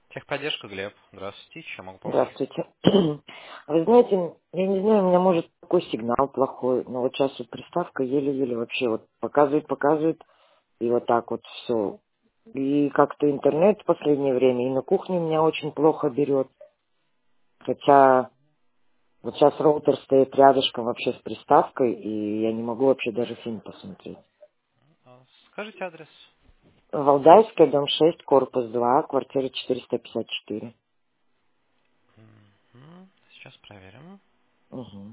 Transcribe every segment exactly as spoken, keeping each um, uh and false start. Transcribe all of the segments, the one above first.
Техподдержка, Глеб. Здравствуйте, чем могу помочь? Здравствуйте. Вы знаете, я не знаю, у меня может такой сигнал плохой, но вот сейчас вот приставка еле-еле вообще вот показывает, показывает, и вот так вот все. И как-то интернет в последнее время, и на кухне меня очень плохо берет. Хотя вот сейчас роутер стоит рядышком вообще с приставкой, и я не могу вообще даже фильм посмотреть. А, Скажите адрес. Валдайская, дом шесть, корпус два, квартира четыреста пятьдесят четыре. Мгм. Сейчас проверим. Угу.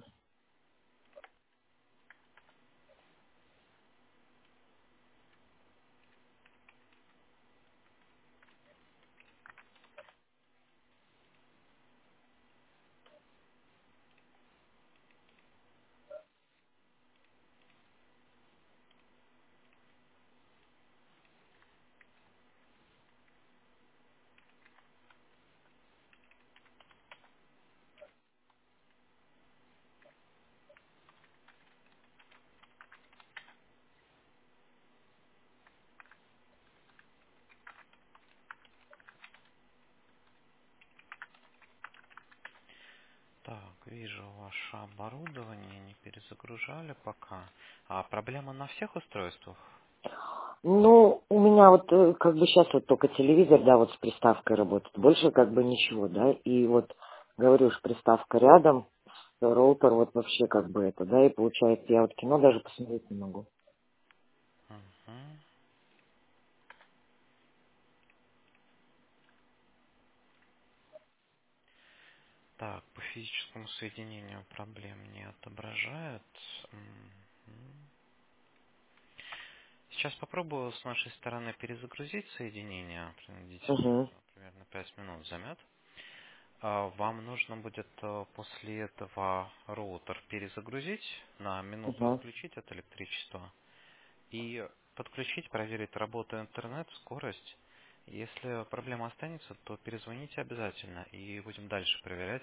Так, вижу ваше оборудование, не перезагружали пока. А проблема на всех устройствах? Ну, у меня вот э, как бы сейчас вот только телевизор, да, вот с приставкой работает. Больше как бы ничего, да. И вот, говорю ж, приставка рядом, роутер вот вообще как бы это, да, и получается, я вот кино даже посмотреть не могу. Мгм. Так, по физическому соединению проблем не отображает. Мгм. Сейчас попробую с нашей стороны перезагрузить соединение. Приблизительно, Угу, примерно пять минут займет. А, Вам нужно будет э, после этого роутер перезагрузить, на минуту угу. отключить от электричества и подключить, проверить работу интернет, скорость. Если проблема останется, то перезвоните обязательно и будем дальше проверять.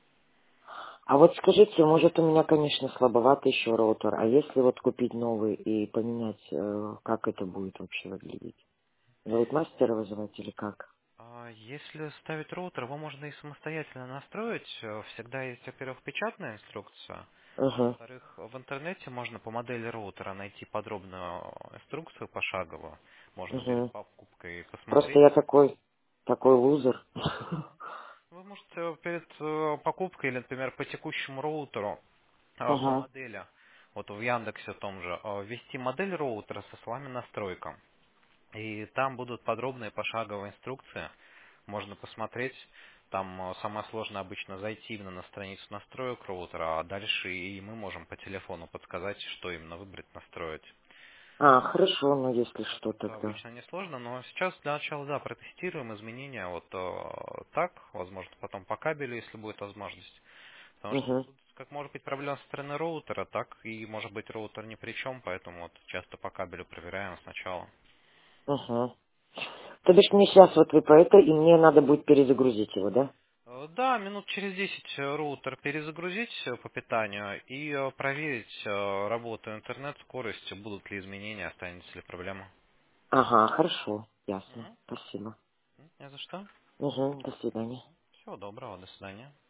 А вот скажите, может у меня, конечно, слабоватый еще роутер, а если вот купить новый и поменять, э, как это будет вообще выглядеть? Будет мастера вызывать или как? А, Если ставить роутер, его можно и самостоятельно настроить. Э, Всегда есть, во-первых, печатная инструкция, а Угу, во-вторых, в интернете можно по модели роутера найти подробную инструкцию пошаговую. Можно перед угу. покупкой Просто посмотреть. я такой, такой лузер. Вы можете перед э, покупкой или, например, по текущему роутеру э, по Ага, модели, вот в Яндексе том же, э, ввести модель роутера со словами настройка. И там будут подробные пошаговые инструкции. Можно посмотреть. Там э, самое сложное обычно зайти именно на страницу настроек роутера, а дальше и мы можем по телефону подсказать, что именно выбрать, настроить. а, хорошо, ну если что Поэтому это тогда. обычно несложно, но сейчас для начала, да, протестируем изменения вот э, так, возможно, потом по кабелю, если будет возможность. Потому что Угу, тут как может быть проблема со стороны роутера, так и может быть роутер ни при чем, поэтому вот часто по кабелю проверяем сначала. угу. То бишь мне сейчас вот вы по это, и мне надо будет перезагрузить его, да? Э, Да, минут через десять э, роутер перезагрузить э, по питанию и э, проверить э, работу интернет, скорость, будут ли изменения, останется ли проблема. Ага, хорошо, ясно. Мгм. Спасибо. Не за что. Угу, до свидания. Всего доброго, до свидания.